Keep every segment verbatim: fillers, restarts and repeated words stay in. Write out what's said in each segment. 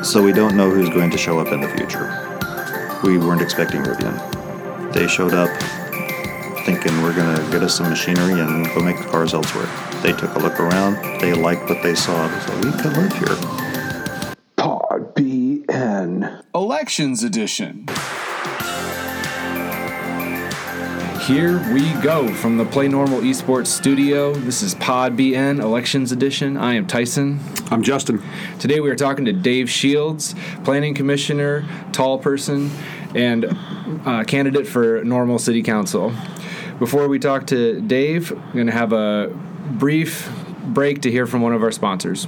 So we don't know who's going to show up in the future. We weren't expecting Rivian. They showed up thinking we're going to get us some machinery and go make the cars elsewhere. They took a look around. They liked what they saw. They said, we could live here. Pod B N. Elections Edition. Here we go from the Play Normal Esports studio. This is Pod B N Elections Edition. I am Tyson. I'm Justin. Today we are talking to Dave Shields, Planning Commissioner, tall person, and uh, candidate for Normal City Council. Before we talk to Dave, we're going to have a brief break to hear from one of our sponsors.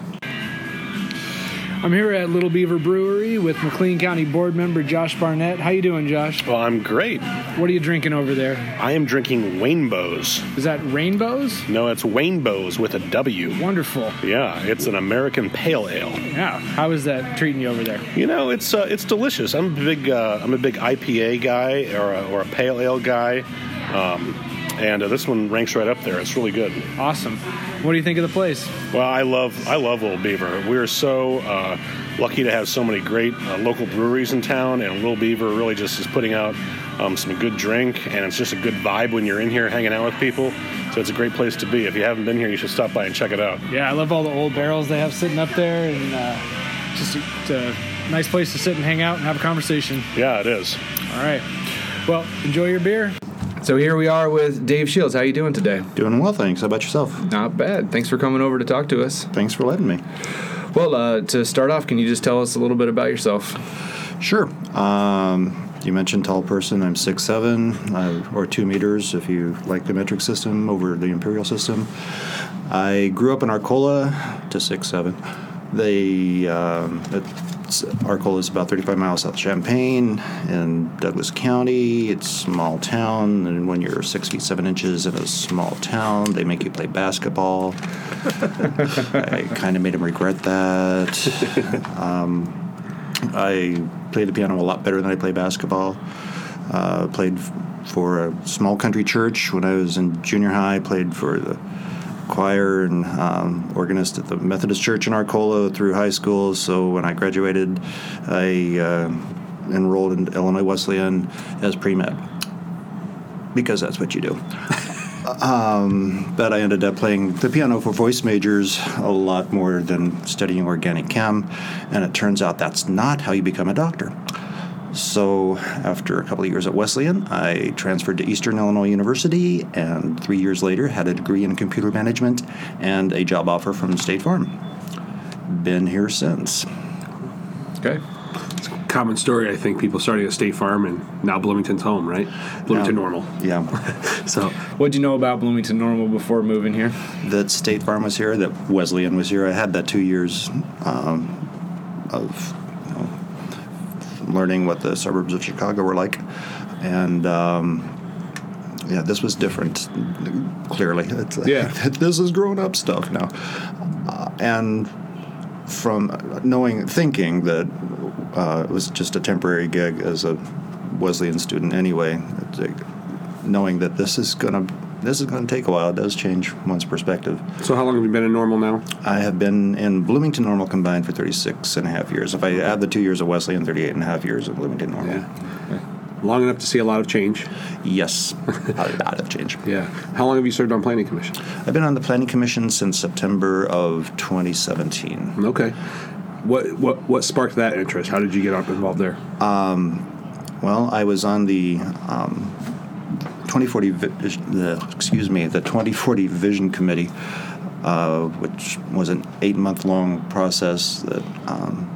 I'm here at Little Beaver Brewery with McLean County Board Member Josh Barnett. How you doing, Josh? Well, I'm great. What are you drinking over there? I am drinking Wainbows. Is that rainbows? No, it's Wainbows with a W. Wonderful. Yeah, it's an American pale ale. Yeah. How is that treating you over there? You know, it's uh, it's delicious. I'm a big uh, I'm a big I P A guy or a, or a pale ale guy, um, and uh, this one ranks right up there. It's really good. Awesome. What do you think of the place? Well, I love I love Little Beaver. We're so uh, lucky to have so many great uh, local breweries in town, and Little Beaver really just is putting out um, some good drink, and it's just a good vibe when you're in here hanging out with people. So it's a great place to be. If you haven't been here, you should stop by and check it out. Yeah, I love all the old barrels they have sitting up there, and uh, just a, it's a nice place to sit and hang out and have a conversation. Yeah, it is. All right. Well, enjoy your beer. So here we are with Dave Shields. How are you doing today? Doing well, thanks. How about yourself? Not bad. Thanks for coming over to talk to us. Thanks for letting me. Well, uh, to start off, can you just tell us a little bit about yourself? Sure. Um, you mentioned tall person. I'm six foot seven, uh, or two meters if you like the metric system over the imperial system. I grew up in Arcola to six foot seven. They, um, it's, Arcola is about thirty-five miles south of Champaign in Douglas County. It's a small town, and when you're six feet seven inches in a small town, they make you play basketball. I kind of made him regret that. Um, I played the piano a lot better than I play basketball. Uh, played f- for a small country church when I was in junior high. Played for the choir and um, organist at the Methodist Church in Arcola through high school. So when I graduated, I uh, enrolled in Illinois Wesleyan as pre-med, because that's what you do. um, but I ended up playing the piano for voice majors a lot more than studying organic chem, and it turns out that's not how you become a doctor. So after a couple of years at Wesleyan, I transferred to Eastern Illinois University, and three years later had a degree in computer management and a job offer from State Farm. Been here since. Okay. It's a common story, I think. People starting at State Farm, and now Bloomington's home, right? Bloomington Yeah. Normal. Yeah. So, What did you know about Bloomington Normal before moving here? That State Farm was here, that Wesleyan was here. I had that two years um, of learning what the suburbs of Chicago were like, and um, yeah, this was different. Clearly, it's, Yeah. this is grown-up stuff now, uh, and from knowing, thinking that uh, it was just a temporary gig as a Wesleyan student anyway, it's like knowing that this is gonna this is gonna take a while. It does change one's perspective. so how long have you been in Normal now? I have been in Bloomington Normal combined for thirty-six and a half years. If I add the two years of Wesleyan, thirty-eight and a half years of Bloomington Normal. Yeah. Long enough to see a lot of change. Yes, a lot of change. Yeah. How long have you served on Planning Commission? I've been on the Planning Commission since September of twenty seventeen. Okay. What what what sparked that interest? How did you get involved there? Well, I was on the um, twenty forty, vi- the, excuse me, the twenty forty Vision Committee, uh, which was an eight-month-long process that um,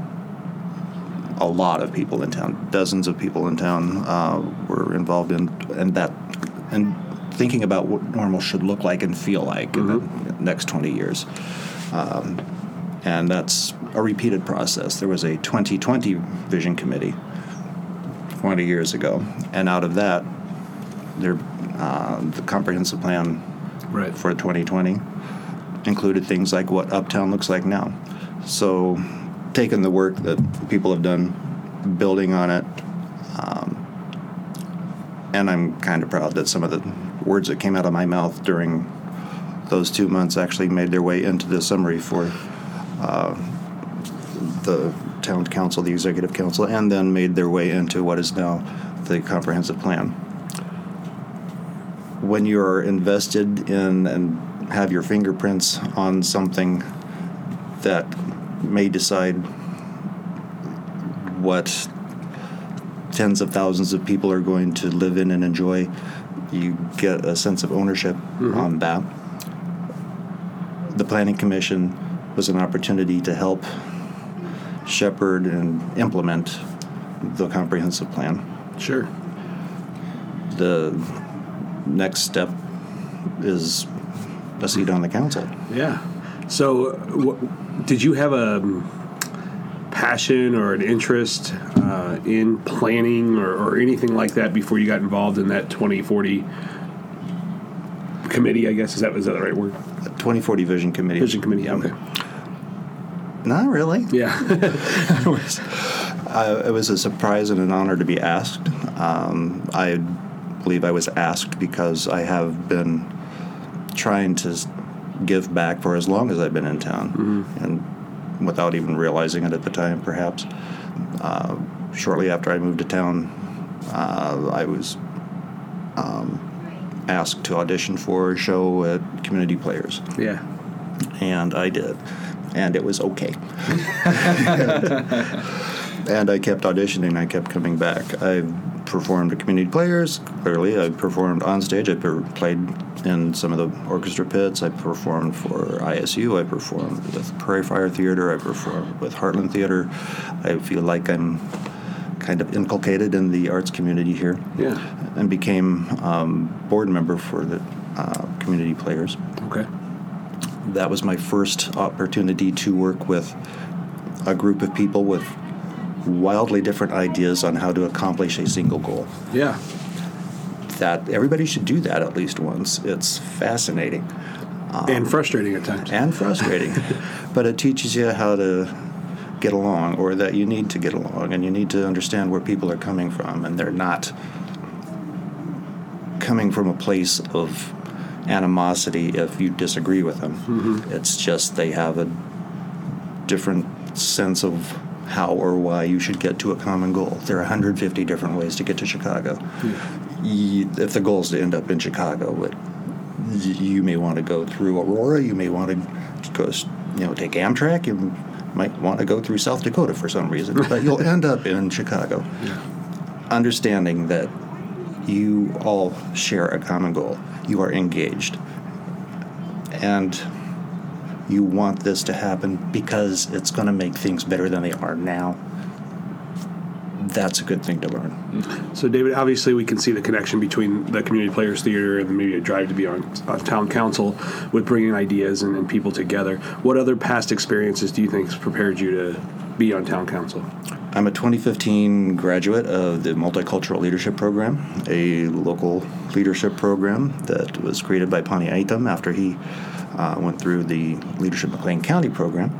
a lot of people in town, dozens of people in town, uh, were involved in, and that, and thinking about what normal should look like and feel like Mm-hmm. in the next twenty years. Um, and that's a repeated process. There was a twenty twenty Vision Committee twenty years ago, and out of that, there, uh, the comprehensive plan Right. for twenty twenty included things like what Uptown looks like now. So, taking the work that people have done, building on it, um, and I'm kind of proud that some of the words that came out of my mouth during those two months actually made their way into the summary for uh, the town council, the executive council, and then made their way into what is now the comprehensive plan. When you're invested in and have your fingerprints on something that may decide what tens of thousands of people are going to live in and enjoy, you get a sense of ownership mm-hmm. on that. The Planning Commission was an opportunity to help shepherd and implement the comprehensive plan. Sure. The next step is a seat on the council. Yeah. So, w- did you have a passion or an interest uh, in planning or, or anything like that before you got involved in that twenty forty committee? I guess is that is that the right word? twenty forty Vision Committee. Vision Committee. Yeah, okay. Not really. Yeah. it, was, uh, it was a surprise and an honor to be asked. Um, I believe I was asked because I have been trying to give back for as long as I've been in town, mm-hmm. and without even realizing it at the time, perhaps. Uh, shortly after I moved to town, uh, I was um, asked to audition for a show at Community Players. Yeah. And I did. And it was okay. And I kept auditioning. I kept coming back. I performed at Community Players, clearly. I performed on stage. I per- played in some of the orchestra pits. I performed for I S U. I performed with Prairie Fire Theater. I performed with Heartland Theater. I feel like I'm kind of inculcated in the arts community here. Yeah. And became um, board member for the uh, Community Players. Okay. That was my first opportunity to work with a group of people with wildly different ideas on how to accomplish a single goal. Yeah. That everybody should do that at least once. It's fascinating. Um, and frustrating at times. And frustrating. But it teaches you how to get along, or that you need to get along, and you need to understand where people are coming from, and they're not coming from a place of animosity if you disagree with them. Mm-hmm. It's just they have a different sense of how or why you should get to a common goal. There are one hundred fifty different ways to get to Chicago. Yeah. You, if the goal is to end up in Chicago, it, you may want to go through Aurora. You may want to go, you know, take Amtrak. You might want to go through South Dakota for some reason, but you'll end up in Chicago. Yeah. Understanding that you all share a common goal. You are engaged. And you want this to happen because it's going to make things better than they are now. That's a good thing to learn. So, David, obviously we can see the connection between the Community Players Theater and maybe a drive to be on, on town council with bringing ideas and, and people together. What other past experiences do you think has prepared you to be on town council? I'm a twenty fifteen graduate of the Multicultural Leadership Program, a local leadership program that was created by Pani Aitam after he uh, went through the Leadership McLean County program.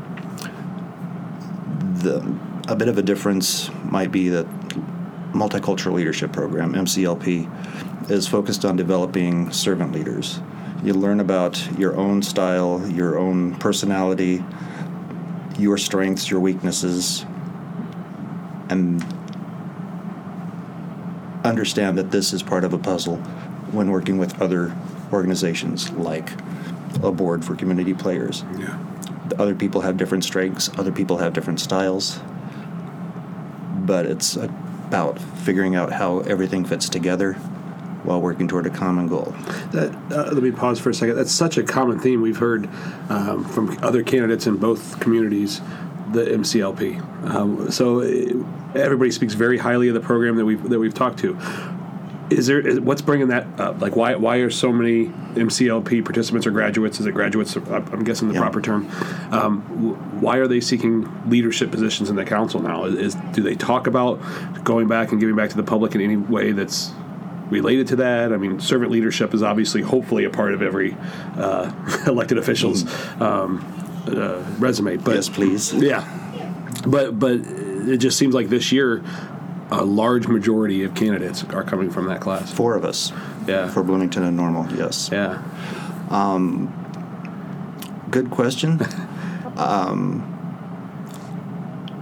The, a bit of a difference might be that Multicultural Leadership Program, M C L P, is focused on developing servant leaders. You learn about your own style, your own personality, your strengths, your weaknesses, and understand that this is part of a puzzle when working with other organizations like a board for Community Players. Yeah. Other people have different strengths, other people have different styles, but it's about figuring out how everything fits together while working toward a common goal. That, uh, let me pause for a second. That's such a common theme we've heard um, from other candidates in both communities, the M C L P. Um, so everybody speaks very highly of the program that we've that we've talked to. Is there is, what's bringing that up? Like, why why are so many M C L P participants or graduates? Is it graduates? I'm guessing the yeah. proper term. Um, why are they seeking leadership positions in the council now? Is, is do they talk about going back and giving back to the public in any way that's related to that? I mean, servant leadership is obviously, hopefully, a part of every uh, elected official's mm. um, uh, resume. But, yes, please. Yeah, but but it just seems like this year, a large majority of candidates are coming from that class. Four of us. Yeah. For Bloomington and Normal, yes. Yeah. Um, good question. um,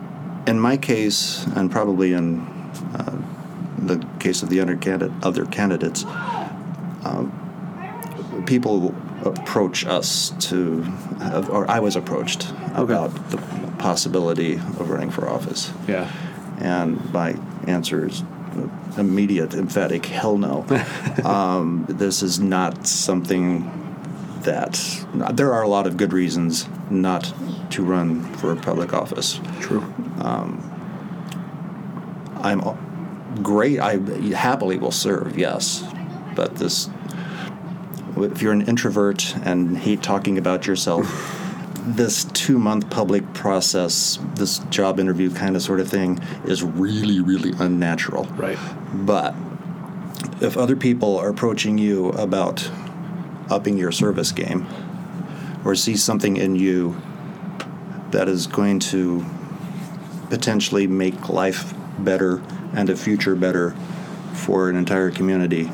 in my case, and probably in uh, the case of the other, candidate, other candidates, um, people approach us to, or I was approached Okay. about the possibility of running for office. Yeah. And my answer is immediate, emphatic, hell no. um, this is not something that, there are a lot of good reasons not to run for public office. True. Um, I'm great, I happily will serve, yes, but this, if you're an introvert and hate talking about yourself, this two-month public process, this job interview kind of sort of thing is really, really unnatural. Right. But if other people are approaching you about upping your service game or see something in you that is going to potentially make life better and a future better for an entire community,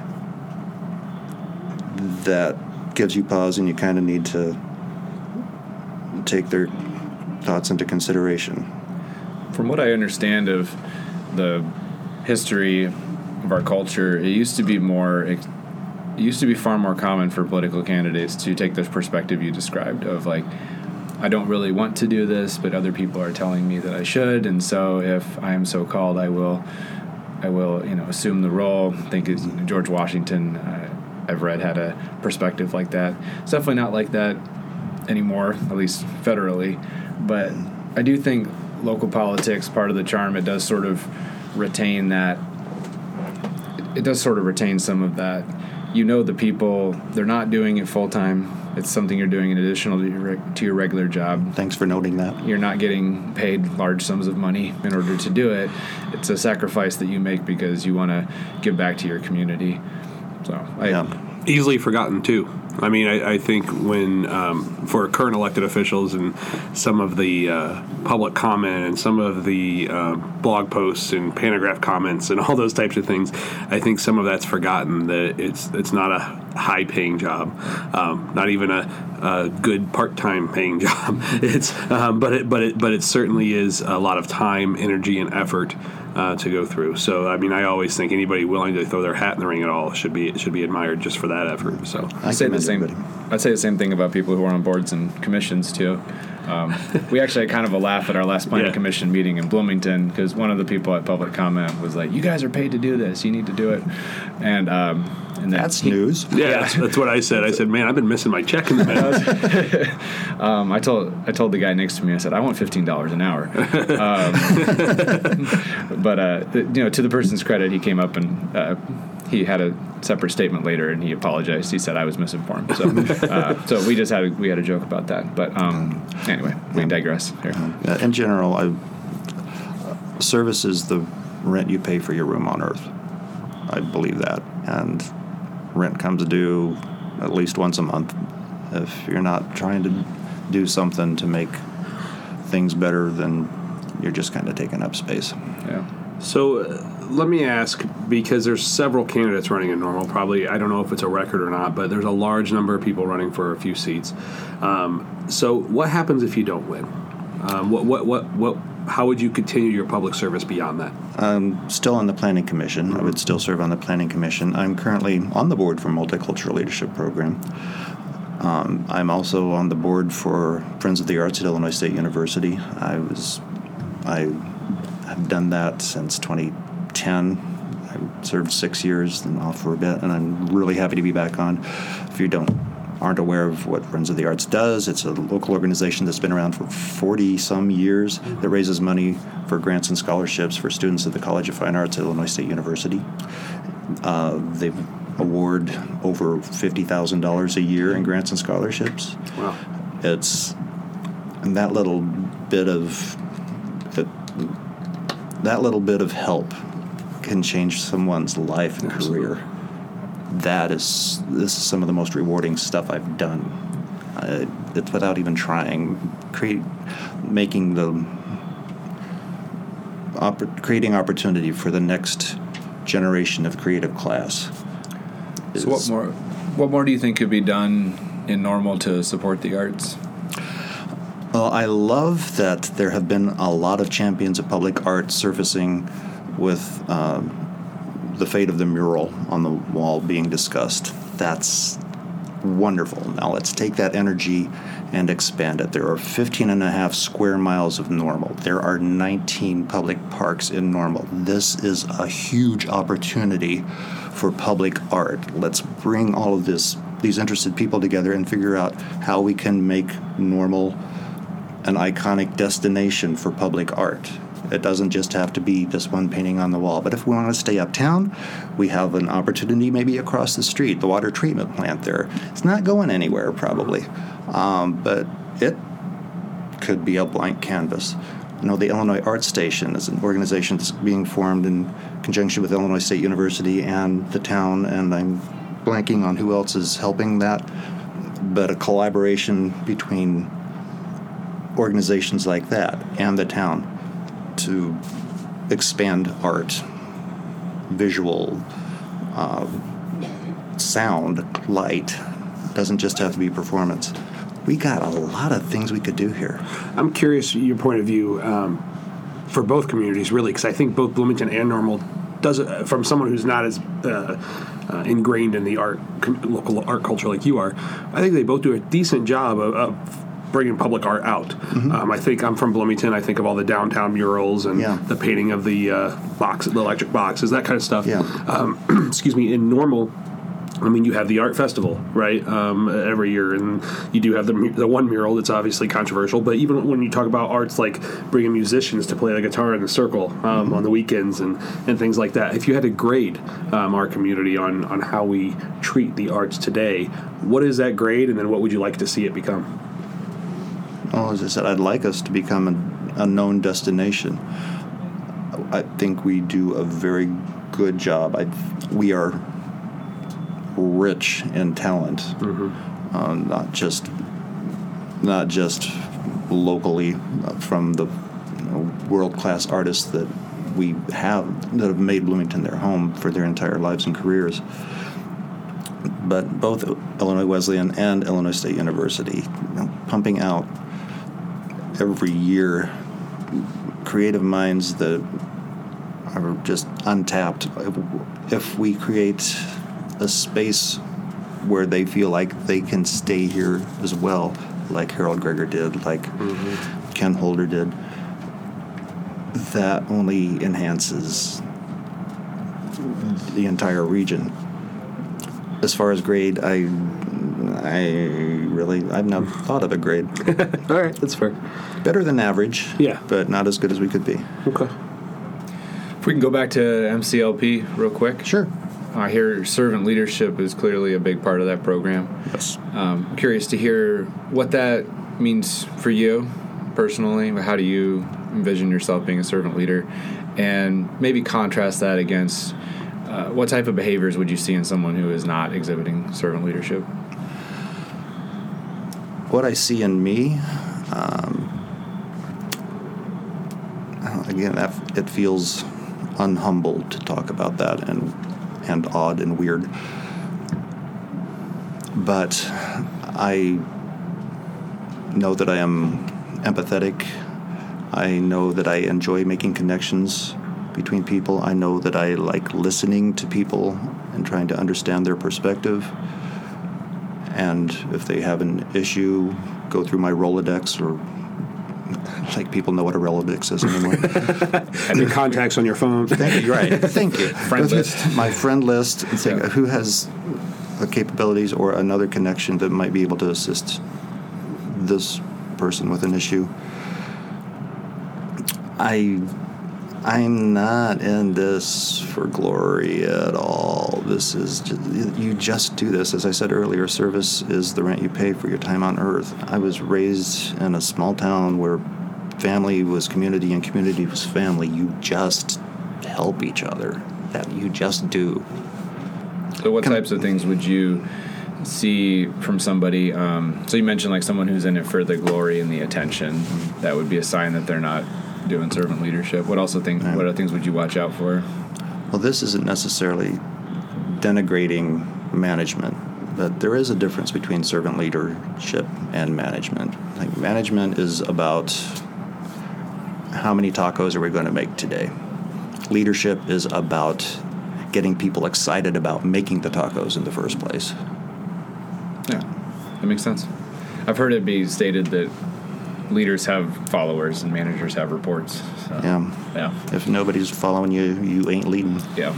that gives you pause and you kind of need to take their thoughts into consideration. From what I understand of the history of our culture, it used to be more, it used to be far more common for political candidates to take this perspective you described of like, I don't really want to do this, but other people are telling me that I should, and so if I am so called, I will, I will, you know, assume the role. I think it's George Washington, uh, I've read, had a perspective like that. It's definitely not like that anymore, at least federally, but I do think local politics, part of the charm, it does sort of retain that, it does sort of retain some of that. You know the people, they're not doing it full-time. It's something you're doing in addition to your, to your regular job. Thanks for noting that. You're not getting paid large sums of money in order to do it. It's a sacrifice that you make because you want to give back to your community. So I, Yeah. Easily forgotten, too. I mean, I, I think when, um, for current elected officials and some of the uh, public comment and some of the uh, blog posts and pantograph comments and all those types of things, I think some of that's forgotten, that it's it's not a high-paying job, um, not even a, a good part-time paying job. It's um, but it but it but it certainly is a lot of time, energy, and effort Uh, to go through. So, I mean, I always think anybody willing to throw their hat in the ring at all should be should be admired just for that effort. So, I say the same. everybody. I'd say the same thing about people who are on boards and commissions too. Um, we actually had kind of a laugh at our last planning Yeah. commission meeting in Bloomington because one of the people at public comment was like, "You guys are paid to do this. You need to do it." And um, and then That's he- news. yeah, That's, that's what I said. I said, man, I've been missing my check in the mail. Um, I told I told the guy next to me, I said, I want fifteen dollars an hour. Um, but uh, th- you know, to the person's credit, he came up and uh, he had a separate statement later, and he apologized. He said I was misinformed. So uh, so we just had a, we had a joke about that. But um, anyway, we digress here. Uh, in general, I, service is the rent you pay for your room on Earth. I believe that, and rent comes due at least once a month. If you're not trying to do something to make things better, then you're just kind of taking up space. Yeah. So uh, let me ask, because there's several candidates running in Normal. Probably, I don't know if it's a record or not, but there's a large number of people running for a few seats. Um, so what happens if you don't win? Um, what, what, what, what, how would you continue your public service beyond that? I'm still on the Planning Commission. I would still serve on the Planning Commission. I'm currently on the board for Multicultural Leadership Program. Um, I'm also on the board for Friends of the Arts at Illinois State University. I was, I have done that since twenty ten. I served six years and off for a bit, and I'm really happy to be back on. If you don't aren't aware of what Friends of the Arts does, it's a local organization that's been around for forty some years that raises money for grants and scholarships for students at the College of Fine Arts at Illinois State University. Uh, they award over fifty thousand dollars a year in grants and scholarships. Wow. It's and that little bit of that, that little bit of help can change someone's life and Absolutely. career. That is this is some of the most rewarding stuff I've done. Uh, it's without even trying, create, making the opp- creating opportunity for the next generation of creative class. So what is- more? What more do you think could be done in Normal to support the arts? Well, I love that there have been a lot of champions of public art surfacing with uh, the fate of the mural on the wall being discussed. That's wonderful. Now let's take that energy and expand it. There are fifteen and a half square miles of Normal. There are nineteen public parks in Normal. This is a huge opportunity for public art. Let's bring all of this, these interested people together and figure out how we can make Normal an iconic destination for public art. It doesn't just have to be this one painting on the wall. But if we want to stay uptown, we have an opportunity maybe across the street, the water treatment plant there. It's not going anywhere probably, um, but it could be a blank canvas. You know, the Illinois Art Station is an organization that's being formed in conjunction with Illinois State University and the town, and I'm blanking on who else is helping that, but a collaboration between organizations like that and the town to expand art, visual, uh, sound, light. Doesn't just have to be performance. We got a lot of things we could do here. I'm curious your point of view um, for both communities, really, because I think both Bloomington and Normal does it from someone who's not as uh, uh, ingrained in the art, com- local art culture like you are. I think they both do a decent job of, of bringing public art out. Mm-hmm. Um, I think I'm from Bloomington. I think of all the downtown murals and yeah. the painting of the uh, box, the electric boxes, that kind of stuff. Yeah. Um, excuse me. In Normal, I mean, you have the art festival, right, um, every year, and you do have the the one mural that's obviously controversial. But even when you talk about arts like bringing musicians to play the guitar in the circle um, mm-hmm. on the weekends and, and things like that, if you had to grade um, our community on, on how we treat the arts today, what is that grade, and then what would you like to see it become? Well, as I said, I'd like us to become a, a known destination. I think we do a very good job. I, we are rich in talent, mm-hmm. uh, not just not just locally uh, from the you know, world-class artists that we have that have made Bloomington their home for their entire lives and careers, but both Illinois Wesleyan and Illinois State University you know, pumping out every year creative minds that are just untapped. If we create a space where they feel like they can stay here as well, like Harold Greger did, like mm-hmm. Ken Holder did, that only enhances the entire region. As far as grade, I I really, I've not thought of a grade. All right, that's fair. Better than average, yeah, but not as good as we could be. Okay. If we can go back to M C L P real quick. Sure. I hear servant leadership is clearly a big part of that program. Yes. Um, I'm curious to hear what that means for you personally. How do you envision yourself being a servant leader? And maybe contrast that against uh, what type of behaviors would you see in someone who is not exhibiting servant leadership? What I see in me, um, again, that, it feels unhumbled to talk about that and and odd and weird. But I know that I am empathetic. I know that I enjoy making connections between people. I know that I like listening to people and trying to understand their perspective. And if they have an issue, go through my Rolodex, or like people know what a Rolodex is anymore. And your contacts on your phone. Thank you. Right. Thank you. Friend list. My friend list. And say, Yeah. who has the capabilities or another connection that might be able to assist this person with an issue. I, I'm not in this for glory at all. This is just, you just do this. As I said earlier, service is the rent you pay for your time on earth. I was raised in a small town where family was community and community was family. You just help each other. That you just do. So what Can types of things would you see from somebody? Um, so you mentioned like someone who's in it for the glory and the attention. That would be a sign that they're not doing servant leadership. What also think? What other things would you watch out for? Well, this isn't necessarily denigrating management. but there is a difference between servant leadership and management. I think management is about how many tacos are we going to make today. Leadership is about getting people excited about making the tacos in the first place. Yeah, that makes sense. I've heard it be stated that leaders have followers and managers have reports. So, Yeah. Yeah. If nobody's following you, you ain't leading. Yeah.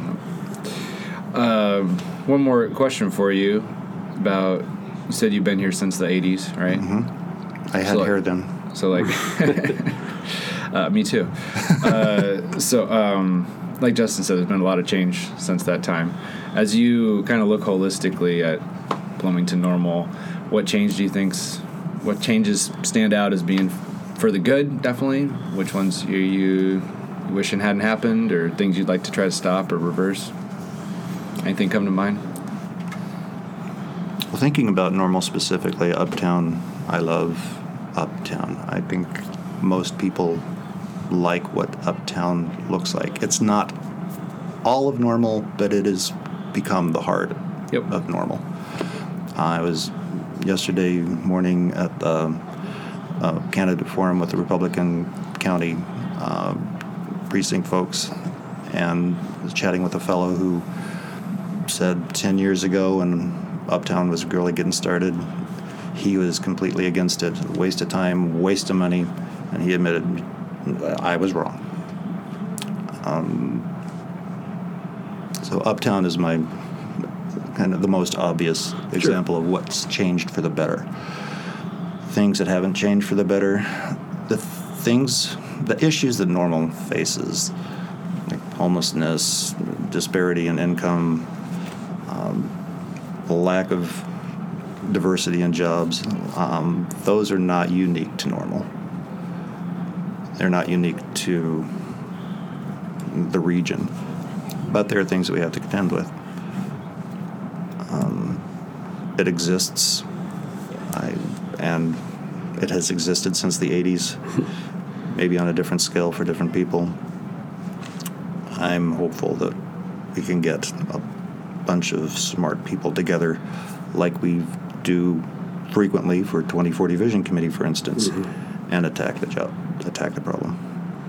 Um, one more question for you about, you said you've been here since the eighties, right? Mm-hmm. I had So, like- hair then. So like, uh, me too. Uh, so um, like Justin said, there's been a lot of change since that time. As you kind of look holistically at Bloomington Normal, what change do you think's, what changes stand out as being for the good, definitely? Which ones are you wishing hadn't happened, or things you'd like to try to stop or reverse? Anything come to mind? Well, thinking about Normal specifically, Uptown, I love Uptown. I think most people like what Uptown looks like. It's not all of Normal, but it has become the heart Yep. of Normal. I was yesterday morning at the uh, candidate forum with the Republican County uh, precinct folks, and was chatting with a fellow who said ten years ago when Uptown was really getting started, he was completely against it. Waste of time, waste of money, and he admitted, I was wrong. Um, so Uptown is my kind of the most obvious example of what's changed for the better. Things that haven't changed for the better, the things, the issues that Normal faces, like homelessness, disparity in income, um, lack of diversity in jobs, um, those are not unique to Normal. They're not unique to the region, but there are things that we have to contend with. Um, it exists, I, and it has existed since the eighties, maybe on a different scale for different people. I'm hopeful that we can get a bunch of smart people together like we do frequently for twenty forty Vision Committee, for instance, mm-hmm. and attack the job, attack the problem.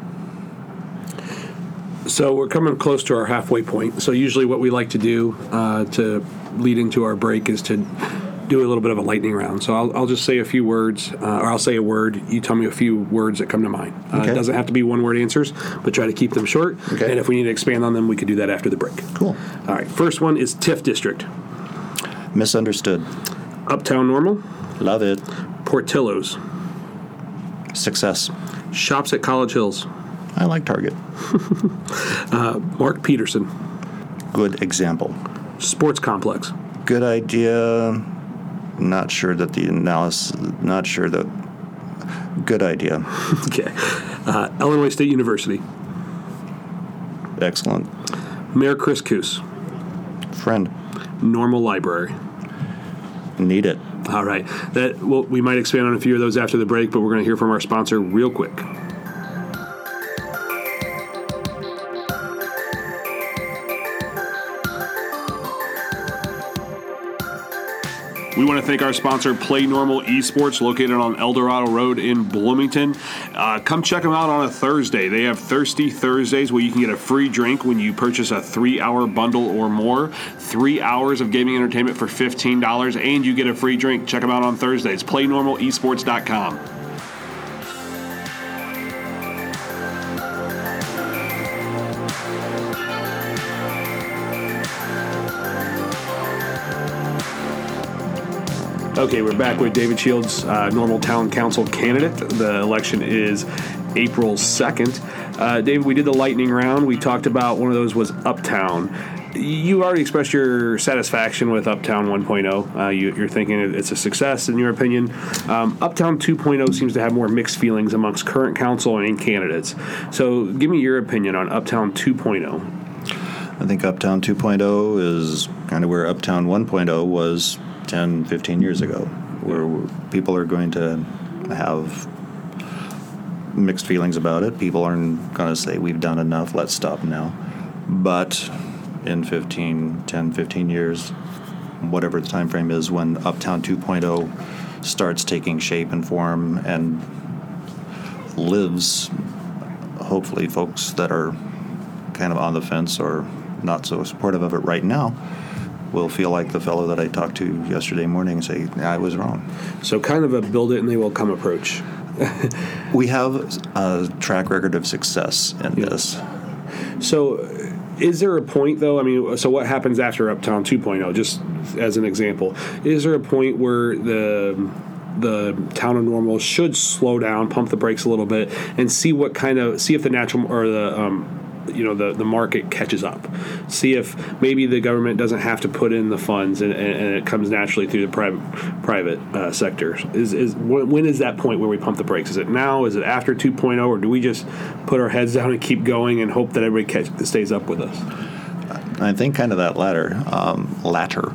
So we're coming close to our halfway point. So usually what we like to do uh, to lead into our break is to do a little bit of a lightning round. So I'll, I'll just say a few words, uh, or I'll say a word. You tell me a few words that come to mind. Uh, okay. It doesn't have to be one-word answers, but try to keep them short. Okay. And if we need to expand on them, we could do that after the break. Cool. All right. First one is TIF District. Misunderstood. Uptown Normal. Love it. Portillo's. Success. Shops at College Hills. I like Target. uh, Mark Peterson. Good example. Sports Complex. Good idea. Not sure that the analysis, not sure that, good idea. Okay. Uh, Illinois State University. Excellent. Mayor Chris Coos. Friend. Normal Library. Need it. All right. That well, we might expand on a few of those after the break, but we're going to hear from our sponsor real quick. We want to thank our sponsor, Play Normal Esports, located on El Dorado Road in Bloomington. Uh, come check them out on a Thursday. They have Thirsty Thursdays where you can get a free drink when you purchase a three-hour bundle or more. Three hours of gaming entertainment for fifteen dollars, and you get a free drink. Check them out on Thursdays. play normal esports dot com. Okay, we're back with David Shields, uh, Normal Town Council candidate. The election is April second. Uh, David, we did the lightning round. We talked about one of those was Uptown. You already expressed your satisfaction with Uptown one point oh. Uh, you, you're thinking it's a success in your opinion. Um, Uptown two point oh seems to have more mixed feelings amongst current council and candidates. So give me your opinion on Uptown two point oh. I think Uptown two point oh is kind of where Uptown one point oh was ten, fifteen years ago, where people are going to have mixed feelings about it. People aren't going to say, we've done enough, let's stop now. But in fifteen, ten, fifteen years, whatever the time frame is when Uptown two point oh starts taking shape and form and lives, hopefully folks that are kind of on the fence or not so supportive of it right now will feel like the fellow that I talked to yesterday morning and say, I was wrong. So kind of a build it and they will come approach. We have a track record of success in Yeah. this. So is there a point, though? I mean, so what happens after Uptown two point oh, just as an example? Is there a point where the the town of Normal should slow down, pump the brakes a little bit, and see what kind of, see if the natural, or the, um, you know, the, the market catches up? See if maybe the government doesn't have to put in the funds and, and, and it comes naturally through the private private uh, sector. Is is when, when is that point where we pump the brakes? Is it now? Is it after two point oh? Or do we just put our heads down and keep going and hope that everybody catch, stays up with us? I think kind of that latter, um, latter.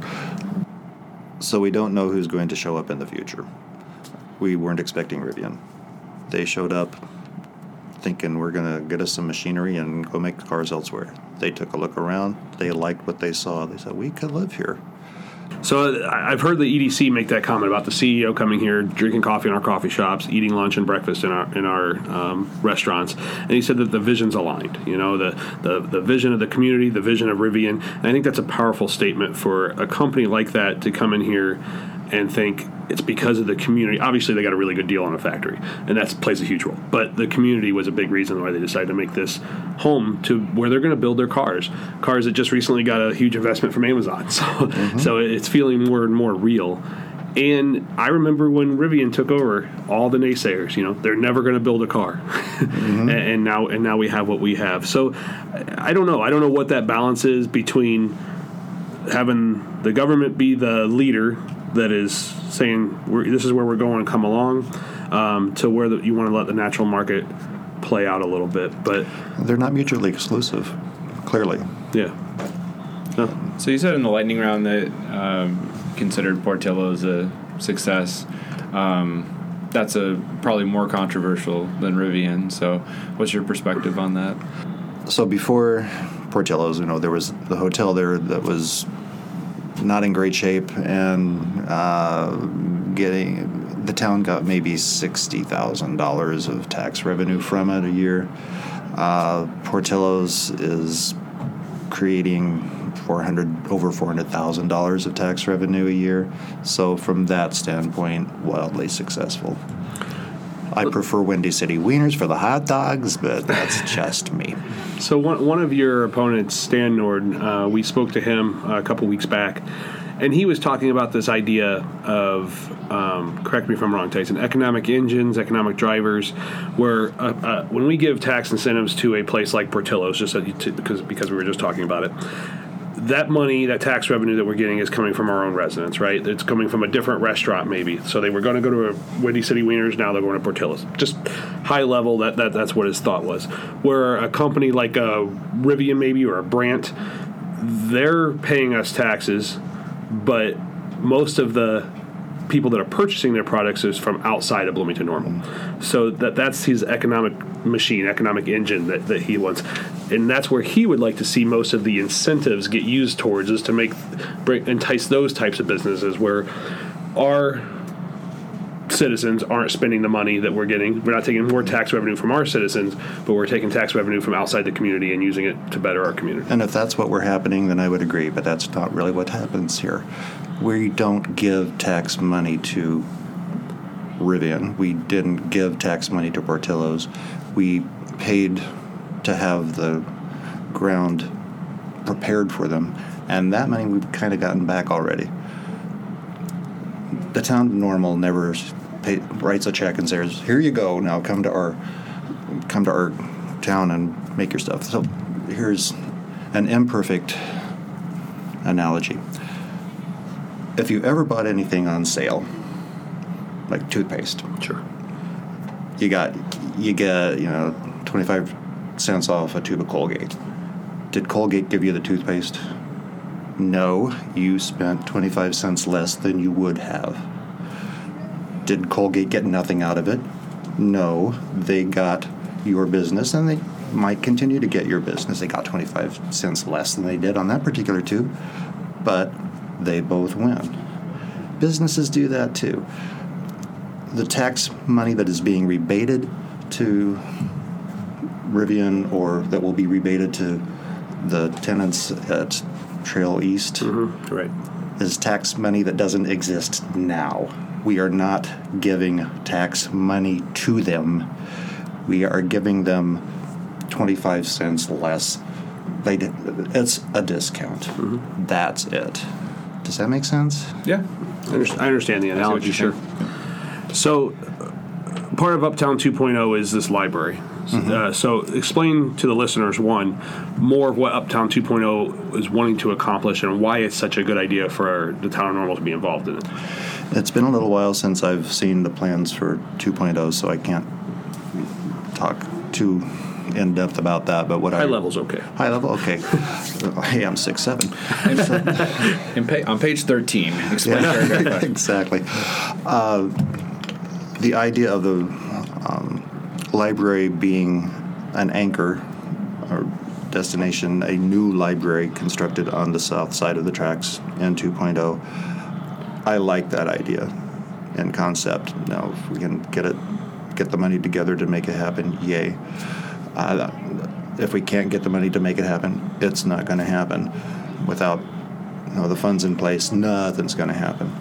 So we don't know who's going to show up in the future. We weren't expecting Rivian. They showed up thinking we're going to get us some machinery and go make cars elsewhere. They took a look around. They liked what they saw. They said, we could live here. So I- I've heard the E D C make that comment about the C E O coming here, drinking coffee in our coffee shops, eating lunch and breakfast in our in our um, restaurants, and he said that the vision's aligned. You know, the, the the vision of the community, the vision of Rivian. And I think that's a powerful statement for a company like that to come in here and think it's because of the community. Obviously, they got a really good deal on a factory, and that plays a huge role. But the community was a big reason why they decided to make this home to where they're going to build their cars. Cars that just recently got a huge investment from Amazon. So, mm-hmm. so it's feeling more and more real. And I remember when Rivian took over, all the naysayers, you know, they're never going to build a car. Mm-hmm. and, and now and now we have what we have. So I don't know. I don't know what that balance is between having the government be the leader that is saying we're, this is where we're going, come along, um, to where the, you want to let the natural market play out a little bit. But they're not mutually exclusive, clearly. Yeah. No. So you said in the lightning round that um, considered Portillo's a success. Um, that's a probably more controversial than Rivian. So what's your perspective on that? So before Portillo's, you know, there was the hotel there that was not in great shape, and uh, getting the town got maybe sixty thousand dollars of tax revenue from it a year. Uh, Portillo's is creating four hundred over four hundred thousand dollars of tax revenue a year. So from that standpoint, wildly successful. I prefer Windy City Wieners for the hot dogs, but that's just me. So one one of your opponents, Stan Nord, uh, we spoke to him a couple weeks back, and he was talking about this idea of, um, correct me if I'm wrong, Tyson, economic engines, economic drivers, where uh, uh, when we give tax incentives to a place like Portillo's, just to, because because we were just talking about it, that money, that tax revenue that we're getting is coming from our own residents, right? It's coming from a different restaurant, maybe. So they were going to go to a Windy City Wieners, now they're going to Portillo's. Just high level, that, that that's what his thought was. Where a company like a Rivian, maybe, or a Brandt, they're paying us taxes, but most of the people that are purchasing their products is from outside of Bloomington Normal. So that that's his economic machine, economic engine that, that he wants. And that's where he would like to see most of the incentives get used towards, is to make bring, entice those types of businesses where our citizens aren't spending the money that we're getting. We're not taking more tax revenue from our citizens, but we're taking tax revenue from outside the community and using it to better our community. And if that's what we're happening, then I would agree, but that's not really what happens here. We don't give tax money to Rivian. We didn't give tax money to Portillo's. We paid to have the ground prepared for them, and that money we've kind of gotten back already. The town of Normal never pay, writes a check and says, "Here you go. Now come to our come to our town and make your stuff." So here's an imperfect analogy. If you ever bought anything on sale, like toothpaste, Sure. you got you get you know twenty-five cents off a tube of Colgate. Did Colgate give you the toothpaste? No, you spent twenty-five cents less than you would have. Did Colgate get nothing out of it? No, they got your business, and they might continue to get your business. They got twenty-five cents less than they did on that particular tube, but they both win. Businesses do that too. The tax money that is being rebated to Rivian, or that will be rebated to the tenants at Trail East, Mm-hmm. Right. is tax money that doesn't exist now. We are not giving tax money to them. We are giving them twenty-five cents less. They did, it's a discount. Mm-hmm. That's it. Does that make sense? Yeah. I understand, I understand the what analogy, you're sure. So, uh, part of Uptown two point oh is this library. Uh, so, explain to the listeners, one, more of what Uptown two point oh is wanting to accomplish and why it's such a good idea for the town of Normal to be involved in it. It's been a little while since I've seen the plans for two point oh, so I can't talk too in depth about that. But what High I level's okay. high level, okay. Hey, I'm six seven. In pa- on page thirteen, explain Yeah, paragraph five. exactly. Uh, the idea of the um, library being an anchor or destination, a new library constructed on the south side of the tracks in two point oh, I like that idea and concept. Now, if we can get it, get the money together to make it happen, yay. Uh, if we can't get the money to make it happen, it's not going to happen. Without you know, the funds in place, nothing's going to happen.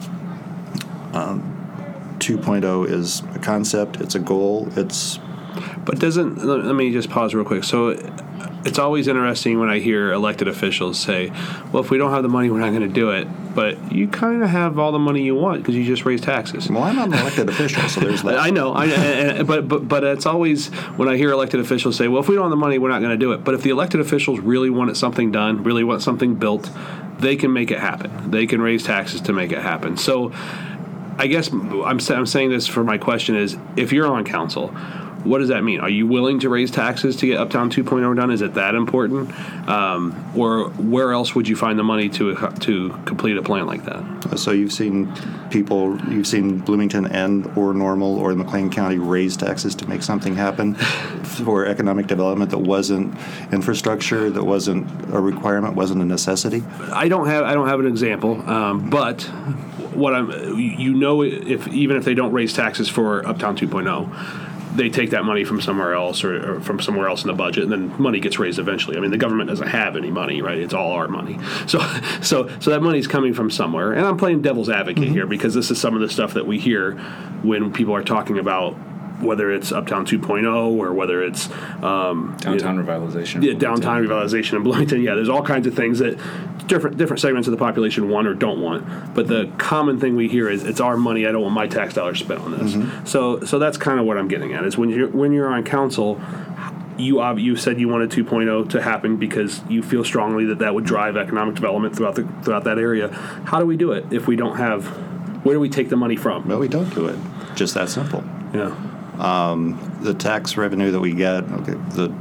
Um, two point oh is a concept, it's a goal, it's But doesn't, let let me just pause real quick. So, it's always interesting when I hear elected officials say, well, if we don't have the money, we're not going to do it. But you kind of have all the money you want because you just raise taxes. well, I'm not an elected official, so there's that. I know, I, and, and- but but but it's always when I hear elected officials say, "Well, if we don't have the money, we're not going to do it." But if the elected officials really wanted something done, really want something built, they can make it happen. They can raise taxes to make it happen. So, I guess I'm sa- I'm saying this for my question is, if you're on council, what does that mean? Are you willing to raise taxes to get Uptown two point oh done? Is it that important? Um, or where else would you find the money to to complete a plan like that? So you've seen people, you've seen Bloomington and or Normal or McLean County raise taxes to make something happen for economic development that wasn't infrastructure, that wasn't a requirement, wasn't a necessity. I don't have I don't have an example, um, but what I'm you know if even if they don't raise taxes for Uptown two point oh, they take that money from somewhere else or, or from somewhere else in the budget, and then money gets raised eventually. I mean, the government doesn't have any money, right? It's all our money. So, so, so that money's coming from somewhere. And I'm playing devil's advocate Mm-hmm. here because this is some of the stuff that we hear when people are talking about whether it's Uptown two point oh or whether it's um, Downtown you know, revitalization. yeah, downtown revitalization in Bloomington. Yeah, there's all kinds of things that different different segments of the population want or don't want. But the common thing we hear is it's our money. I don't want my tax dollars spent on this. Mm-hmm. So so that's kind of what I'm getting at is when you're when you're on council, you ob- you said you wanted two point oh to happen because you feel strongly that that would drive economic development throughout the throughout that area. How do we do it if we don't have? Where do we take the money from? No, we don't do it. Just that simple. Yeah. The tax revenue that we get, okay, the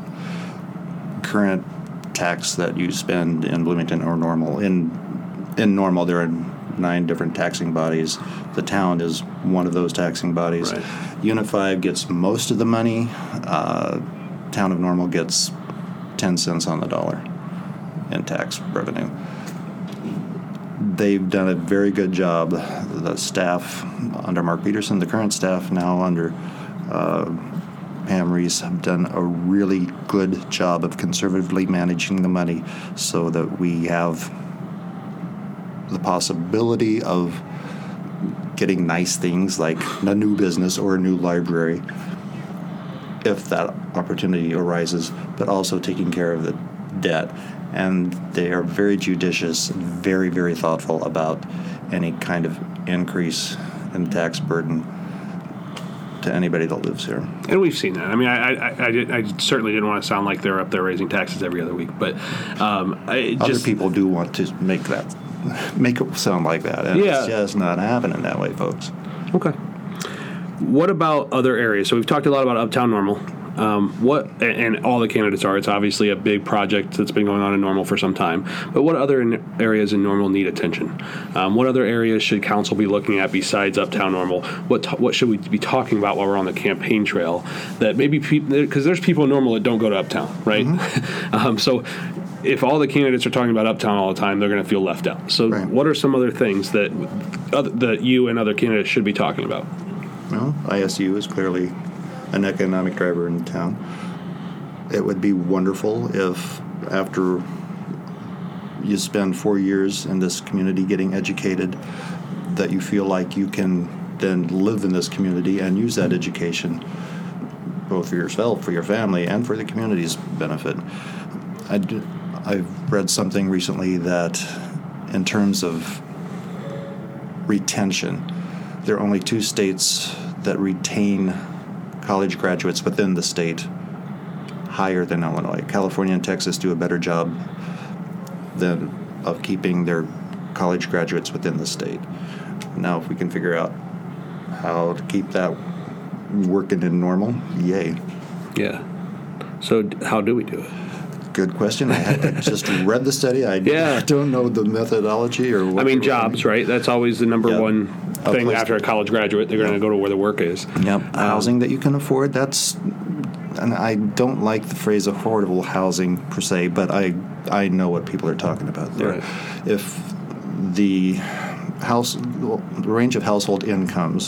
current tax that you spend in Bloomington or Normal, in in Normal there are nine different taxing bodies. The town is one of those taxing bodies. Right. Unit five gets most of the money. Uh, town of Normal gets ten cents on the dollar in tax revenue. They've done a very good job. The staff under Mark Peterson, the current staff now under uh, Pam Reese, have done a really good job of conservatively managing the money so that we have the possibility of getting nice things like a new business or a new library if that opportunity arises, but also taking care of the debt. And they are very judicious, very, very thoughtful about any kind of increase in tax burden to anybody that lives here. And we've seen that. I mean, I I, I, did, I certainly didn't want to sound like they're up there raising taxes every other week, but um, I Other just, people do want to make that, make it sound like that. And Yeah. it's just not happening that way, folks. Okay. What about other areas? So we've talked a lot about Uptown Normal. Um, what and, and all the candidates are. It's obviously a big project that's been going on in Normal for some time. But what other in areas in Normal need attention? Um, what other areas should council be looking at besides Uptown Normal? What ta- what should we be talking about while we're on the campaign trail? That maybe because there's people in Normal that don't go to Uptown, right? um, so if all the candidates are talking about Uptown all the time, they're going to feel left out. So Right. what are some other things that other, that you and other candidates should be talking about? Well, I S U is clearly an economic driver in town. It would be wonderful if after you spend four years in this community getting educated, that you feel like you can then live in this community and use that education both for yourself, for your family, and for the community's benefit. I d- I've read something recently that in terms of retention, there are only two states that retain college graduates within the state higher than Illinois. California and Texas do a better job than of keeping their college graduates within the state. Now, if we can figure out how to keep that working in Normal, yay. Yeah. So d- how do we do it? Good question. I, had, I just read the study. I Yeah. don't know the methodology or what. I mean, they're jobs, right? That's always the number Yep. one A thing place after a to- college graduate. They're going to go to where the work is. Yep. Housing that you can afford, that's, and I don't like the phrase affordable housing per se, but I I know what people are talking about there. Right. If the house, the range of household incomes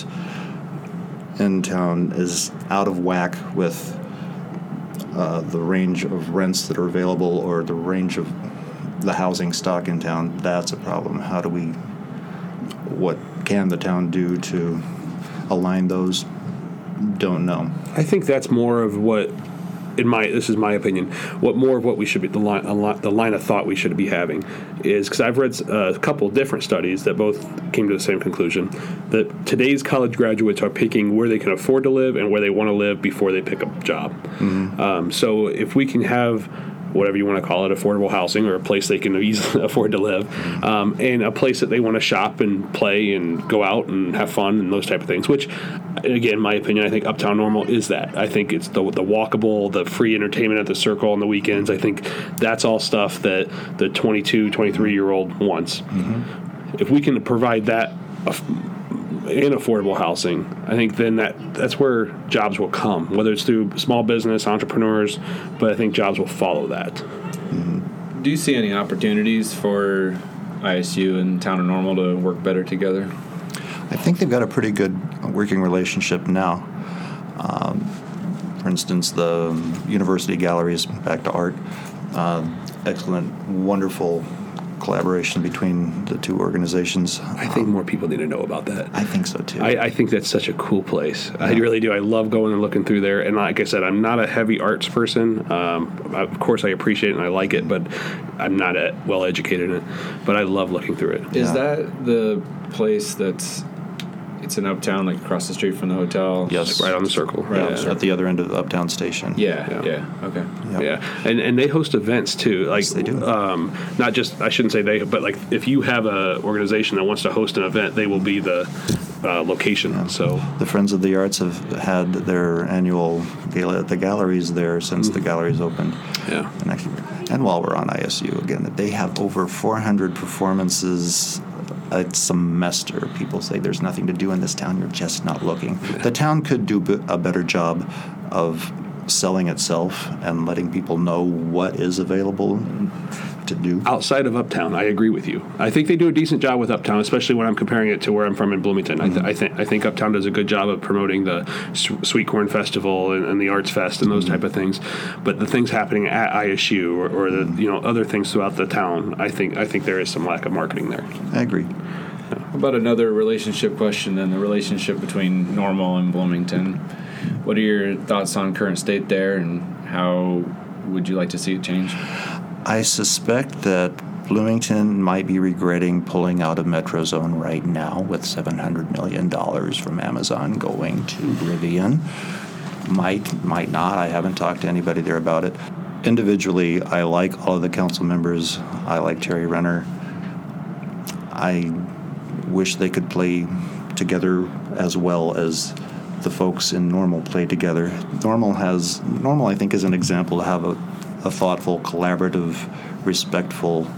in town is out of whack with uh, the range of rents that are available or the range of the housing stock in town, that's a problem. How do we, what can the town do to align those? Don't know. I think that's more of what, in my this is my opinion, what more of what we should be the line a lot, the line of thought we should be having is because I've read uh, a couple different studies that both came to the same conclusion that today's college graduates are picking where they can afford to live and where they want to live before they pick a job. Mm-hmm. Um, so if we can have whatever you want to call it, affordable housing or a place they can easily afford to live, um, and a place that they want to shop and play and go out and have fun and those type of things, which, again, in my opinion, I think Uptown Normal is that. I think it's the the walkable, the free entertainment at the Circle on the weekends. I think that's all stuff that the twenty-two, twenty-three-year-old wants. Mm-hmm. If we can provide that in affordable housing, I think then that that's where jobs will come, whether it's through small business, entrepreneurs, but I think jobs will follow that. Mm-hmm. Do you see any opportunities for I S U and Town of Normal to work better together? I think they've got a pretty good working relationship now. Um, for instance, the university galleries, back to art, uh, excellent, wonderful collaboration between the two organizations. I think more people need to know about that. I think so too. I, I think that's such a cool place. I really do. I love going and looking through there. And like I said, I'm not a heavy arts person. Um, of course, I appreciate it and I like it, but I'm not a, well educated in it. But I love looking through it. Is Yeah. that the place that's it's in Uptown, like across the street from the hotel? Yes. Right on the Circle. Right. Yeah, at the other end of the Uptown Station. Yeah, Yeah. yeah, okay. Yep. Yeah, and and they host events too. Like Yes, they do. Um, not just I shouldn't say they, but like if you have a organization that wants to host an event, they will be the uh, location. So The Friends of the Arts have had their annual gala at the galleries there since the galleries opened. yeah, And actually, and while we're on I S U again, they have over four hundred performances a semester. People say there's nothing to do in this town. You're just not looking. The town could do b- a better job of selling itself and letting people know what is available to do. outside of Uptown, I agree with you. I think they do a decent job with Uptown, especially when I'm comparing it to where I'm from in Bloomington. I, th- I think I think Uptown does a good job of promoting the S- Sweet Corn Festival and, and the Arts Fest and those type of things. But the things happening at I S U or, or the you know other things throughout the town, I think I think there is some lack of marketing there. I agree. How about another relationship question then, the relationship between Normal and Bloomington? What are your thoughts on current state there, and how would you like to see it change? I suspect that Bloomington might be regretting pulling out of MetroZone right now with seven hundred million dollars from Amazon going to Rivian. Might, might not. I haven't talked to anybody there about it. Individually, I like all of the council members. I like Terry Renner. I wish they could play together as well as the folks in Normal play together. Normal has, Normal I think is an example to have a a thoughtful, collaborative, respectful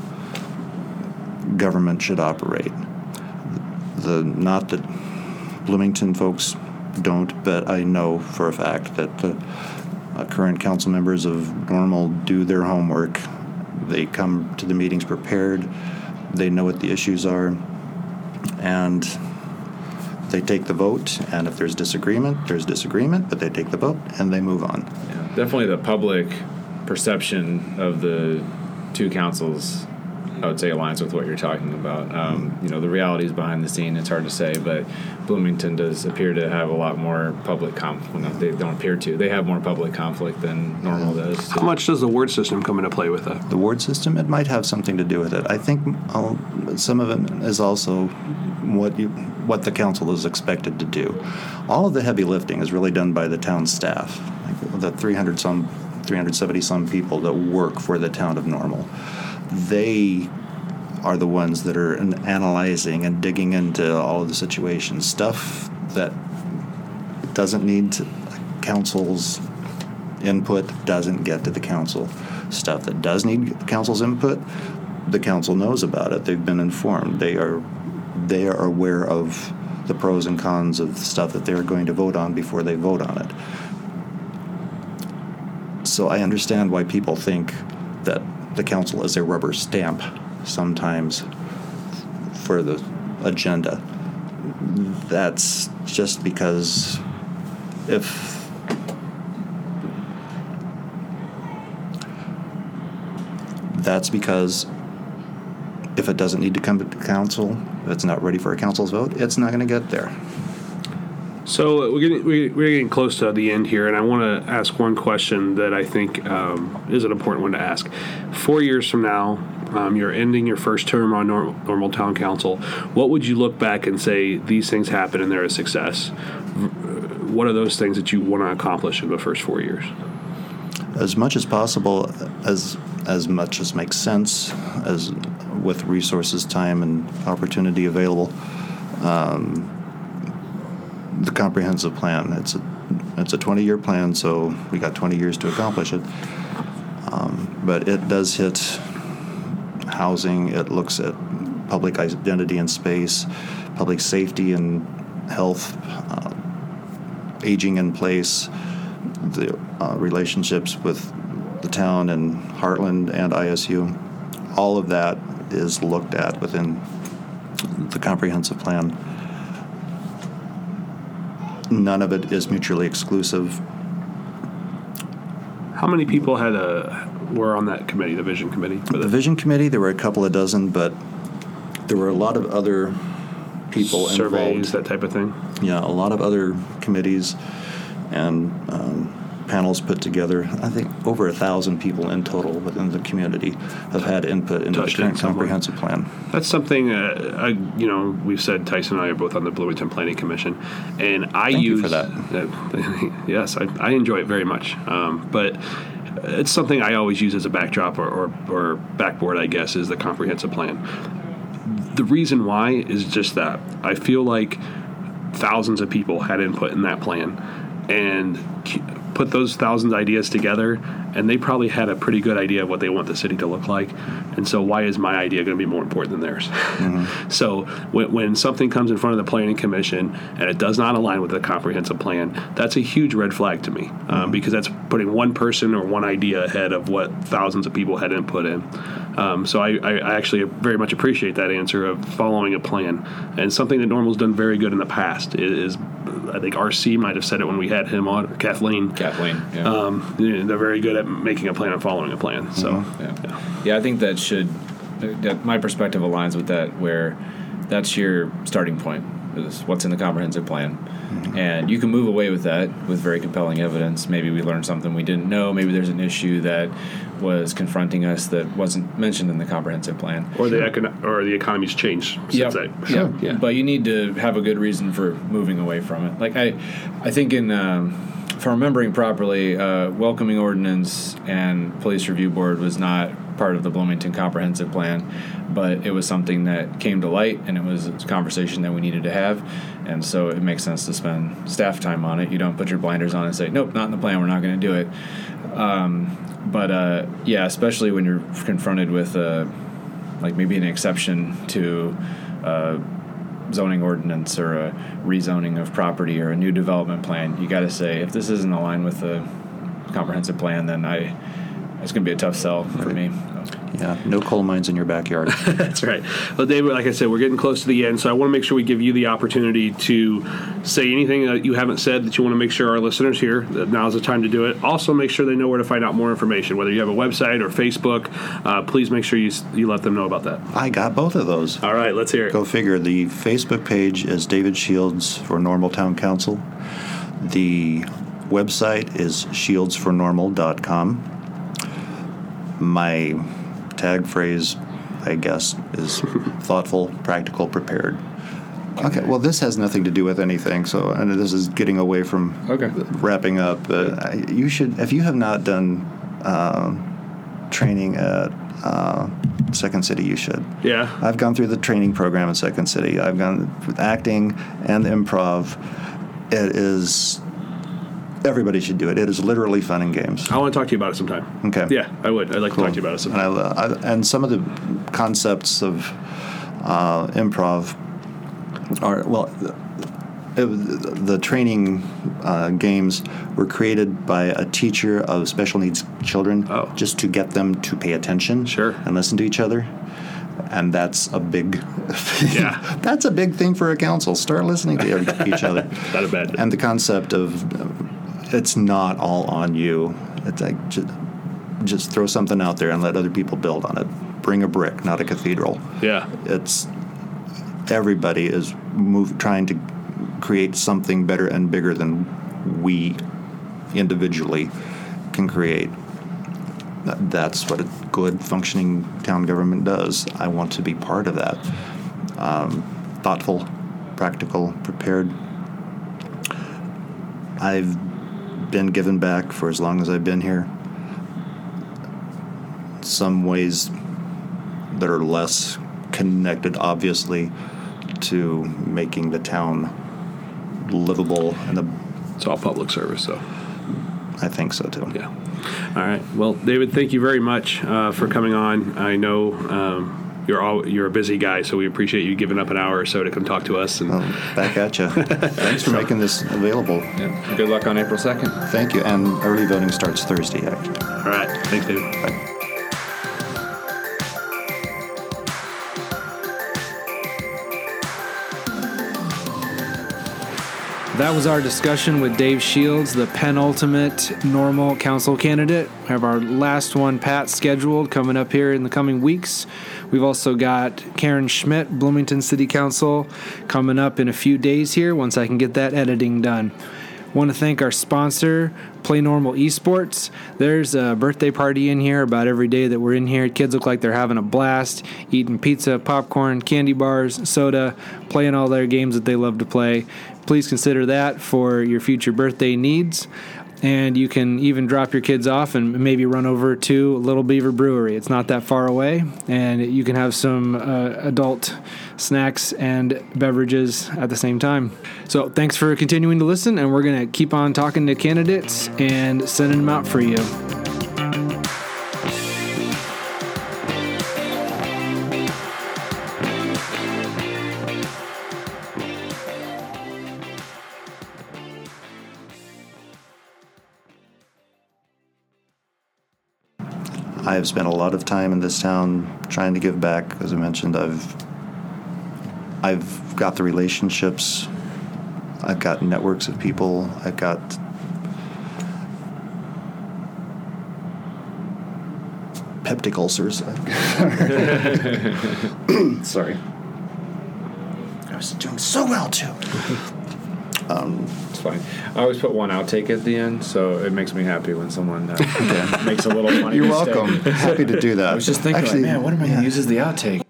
government should operate. The not that Bloomington folks don't, but I know for a fact that the uh, current council members of Normal do their homework, They come to the meetings prepared. They know what the issues are, and they take the vote. And if there's disagreement, there's disagreement, but they take the vote and they move on. Yeah, definitely the public perception of the two councils, I would say, aligns with what you're talking about. Um, you know, the realities behind the scene, it's hard to say, but Bloomington does appear to have a lot more public conflict. Well, no, they don't appear to. They have more public conflict than Normal does. How much does the ward system come into play with that? The ward system, it might have something to do with it. I think I'll, some of it is also what you, what the council is expected to do. All of the heavy lifting is really done by the town staff, like the three hundred some, three hundred seventy some people that work for the town of Normal. They are the ones that are an- analyzing and digging into all of the situations. Stuff that doesn't need to, council's input doesn't get to the council. Stuff that does need council's input, the council knows about it. They've been informed. They are they are aware of the pros and cons of stuff that they're going to vote on before they vote on it. So I understand why people think that the council is a rubber stamp sometimes for the agenda. That's just because if that's because if it doesn't need to come to council, if it's not ready for a council's vote, it's not going to get there. So we're getting we- we're getting close to the end here, and I want to ask one question that I think um, is an important one to ask. Four years from now, um, you're ending your first term on Nor- Normal Town Council. What would you look back and say these things happened and they're a success? What are those things that you want to accomplish in the first four years? As much as possible, as as much as makes sense, as with resources, time, and opportunity available. Um, the comprehensive plan. It's a it's a twenty-year plan, so we got twenty years to accomplish it. Um, but it does hit housing. It looks at public identity and space, public safety and health, uh, aging in place, the uh, relationships with the town and Heartland and I S U. All of that is looked at within the comprehensive plan. None of it is mutually exclusive. How many people had a were on that committee, the vision committee? For The vision committee, there were a couple of dozen, but there were a lot of other people surveys, involved. that type of thing. Yeah, a lot of other committees and um, panels put together. I think over a thousand people in total within the community have had input into Touched the it current somewhere. comprehensive plan. That's something, uh, I, you know, we've said Tyson and I are both on the Bloomington Planning Commission, and I Thank you use for that. Uh, yes, I, I enjoy it very much, um, but it's something I always use as a backdrop or, or, or backboard, I guess, is the comprehensive plan. The reason why is just that I feel like thousands of people had input in that plan, and put those thousand ideas together, and they probably had a pretty good idea of what they want the city to look like. And so why is my idea going to be more important than theirs? Mm-hmm. So when, when something comes in front of the Planning Commission and it does not align with the comprehensive plan, that's a huge red flag to me, um, mm-hmm. because that's putting one person or one idea ahead of what thousands of people had input in. Um, so I, I actually very much appreciate that answer of following a plan. And something that Normal's done very good in the past is, I think R C might have said it when we had him on, or Kathleen. Kathleen, yeah. Um, they're very good at making a plan and following a plan. So, mm-hmm. yeah. yeah, yeah, I think that should. That my perspective aligns with that, where that's your starting point. Is what's in the comprehensive plan, mm-hmm. and you can move away with that with very compelling evidence. Maybe we learned something we didn't know. Maybe there's an issue that was confronting us that wasn't mentioned in the comprehensive plan, or the econ- or the economy's changed since yep. that. Sure. Yeah, yeah. But you need to have a good reason for moving away from it. Like I, I think in. Um, If I'm remembering properly, uh, welcoming ordinance and police review board was not part of the Bloomington comprehensive plan, but it was something that came to light, and it was a conversation that we needed to have, and so it makes sense to spend staff time on it. You don't put your blinders on and say, nope, not in the plan, we're not going to do it. Um, but uh, yeah, especially when you're confronted with uh, like maybe an exception to uh, zoning ordinance or a rezoning of property or a new development plan, you got to say, if this isn't aligned with the comprehensive plan, then I it's going to be a tough sell for me. Yeah, no coal mines in your backyard. That's right. Well, David, like I said, we're getting close to the end, so I want to make sure we give you the opportunity to say anything that you haven't said that you want to make sure our listeners hear. That now's the time to do it. Also, make sure they know where to find out more information, whether you have a website or Facebook. Uh, please make sure you you let them know about that. I got both of those. All right, let's hear it. Go figure. The Facebook page is David Shields for Normal Town Council. The website is shields for normal dot com. My tag phrase, I guess, is thoughtful, practical, prepared. Okay, well, this has nothing to do with anything, so and this is getting away from Okay. wrapping up. Uh, I- you should, if you have not done uh, training at uh, Second City, you should. Yeah. I've gone through the training program at Second City. I've gone with acting and improv. It is, everybody should do it. It is literally fun and games. I want to talk to you about it sometime. Okay. Yeah, I would. I'd like Cool. to talk to you about it And, sometime. I, I, and some of the concepts of uh, improv are, well, it, the training uh, games were created by a teacher of special needs children Oh. just to get them to pay attention Sure. and listen to each other. And that's a big, Yeah. that's a big thing for a council. Start listening to every- each other. Not a bad. And the concept of uh, it's not all on you. It's like just, just throw something out there and let other people build on it. Bring a brick, not a cathedral. Yeah. It's everybody is move, trying to create something better and bigger than we individually can create. That- That's what a good functioning town government does. I want to be part of that. Um, thoughtful, practical, prepared. I've been given back for as long as I've been here. Some ways that are less connected, obviously, to making the town livable, and the, It's all public service, so. I think so too. Yeah. All right. Well, David, thank you very much uh, for coming on. I know um, you're all you're a busy guy, so we appreciate you giving up an hour or so to come talk to us. And Well, back at you. Thanks for making this available. Yeah. Good luck on April second. Thank you. And early voting starts Thursday, actually. all right. Thanks, David. Bye. That was our discussion with Dave Shields, the penultimate normal council candidate. We have our last one, Pat, scheduled coming up here in the coming weeks. We've also got Karen Schmidt, Bloomington City Council, coming up in a few days here once I can get that editing done. Want to thank our sponsor, Play Normal Esports. There's a birthday party in here about every day that we're in here. Kids look like they're having a blast, eating pizza, popcorn, candy bars, soda, playing all their games that they love to play. Please consider that for your future birthday needs. And you can even drop your kids off and maybe run over to Little Beaver Brewery. It's not that far away, and you can have some uh, adult snacks and beverages at the same time. So thanks for continuing to listen, and we're going to keep on talking to candidates and sending them out for you. I have spent a lot of time in this town trying to give back. As I mentioned, I've I've got the relationships. I've got networks of people. I've got peptic ulcers. Sorry. I was doing so well too. It's fine. I always put one outtake at the end, so it makes me happy when someone uh, makes a little funny You're mistake. welcome. Happy to do that. I was just thinking, Actually, like, man, what am I going yeah. to use as the outtake?